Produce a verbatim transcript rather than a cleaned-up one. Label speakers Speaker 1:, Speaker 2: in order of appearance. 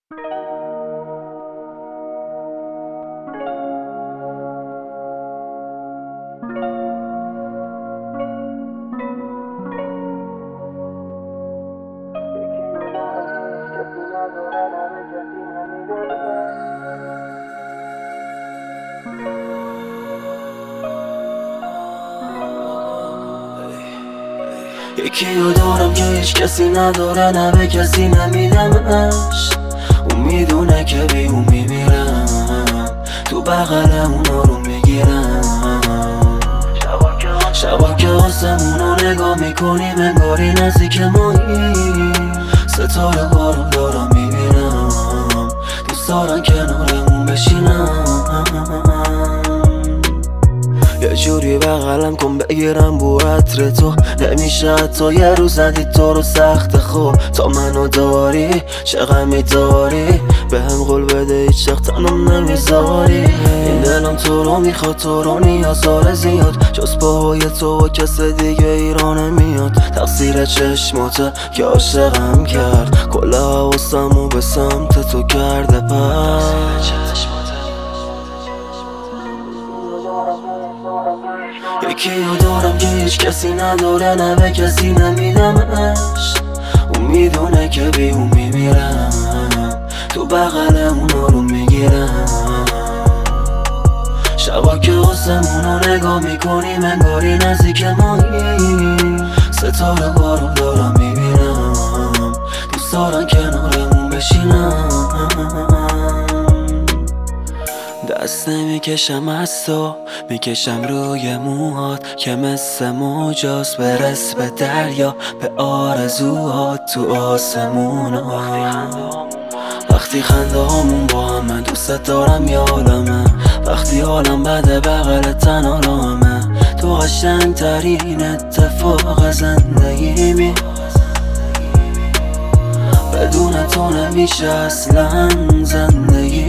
Speaker 1: یکی رو دارم که هیچ کسی نداره، نه به کسی نمیدمش. اون میدونه که بی اون میمیرم، تو بغل اونا رو میگیرم. شبا که آسمون رو نگاه میکنیم انگاری نزدیک مایی، ستاره بارون دارم میبینم، دوست دارن کنارمون بشینم. یه جوری بغلم کن بگیرم بو عطر تو، نمیشه حتی یه روز ندید تو رو سخت خوب. تا منو داری چه غمی داری، به هم قول بده هیچ وقت تنم نمیذاری. این دلم تو رو میخواد، تو رو نیاز داره زیاد، جز پاهای تو و کس دیگه ایران نمیاد. تقصیر چشماته که عاشقم کرد، کل حواسمو به سمت تو کرده پس. یکی رو دارم که هیچ کسی نداره، نه به کسی نمیدمش. اون میدونه که بی اون میمیرم، تو بغل اونا رو میگیرم. شبا که آسمون رو نگاه میکنیم انگاری نزدیک مایی، ستاره بارون دارم میبینم، دوست دارن کنارمون بشینم. دست نمیکشم از تو، میکشم روی موهات که مثل موجاست، برس به دریا به آرزوهات تو آسمونات. وقتی خنده هامون با هم، من دوست دارم یادمه، وقتی حالم بده بغل تنها رامه. تو قشنگ ترین اتفاق زندگیمی، بدون تو نمیشه اصلا زندگی.